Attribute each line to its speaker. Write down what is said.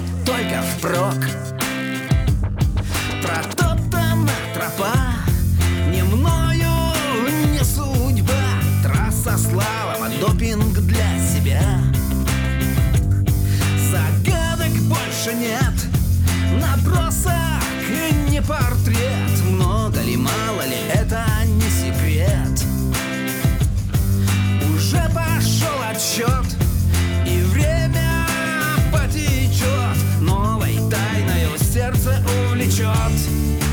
Speaker 1: только впрок. Протоптана тропа, не мною, не судьба. Трасса слава, допинг для себя. Загадок больше нет, набросок не портрет. Много ли, мало ли, это не секрет. Уже пошел отсчет, и время потечет. Новой тайною сердце увлечет.